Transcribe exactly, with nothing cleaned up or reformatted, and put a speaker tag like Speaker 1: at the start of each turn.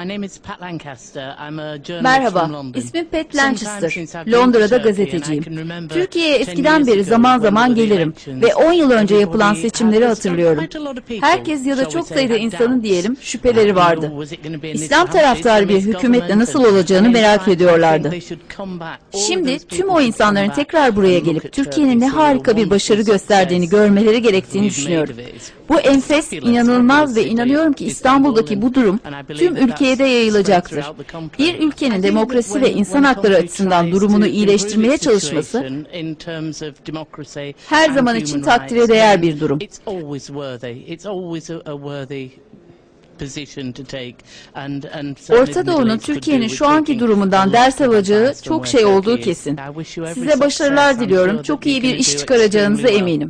Speaker 1: Merhaba, ismim Pat Lancaster. Londra'da gazeteciyim. Türkiye'ye eskiden beri zaman zaman gelirim ve on yıl önce yapılan seçimleri hatırlıyorum. Herkes ya da çok sayıda insanın diyelim şüpheleri vardı. İslam taraftarı bir hükümetle nasıl olacağını merak ediyorlardı. Şimdi tüm o insanların tekrar buraya gelip Türkiye'nin ne harika bir başarı gösterdiğini görmeleri gerektiğini düşünüyorum. Bu enfes, inanılmaz ve inanıyorum ki İstanbul'daki bu durum tüm ülkeye de yayılacaktır. Bir ülkenin demokrasi ve insan hakları açısından durumunu iyileştirmeye çalışması her zaman için takdire değer bir durum. Orta Doğu'nun Türkiye'nin şu anki durumundan ders alacağı çok şey olduğu kesin. Size başarılar diliyorum. Çok iyi bir iş çıkaracağınıza eminim.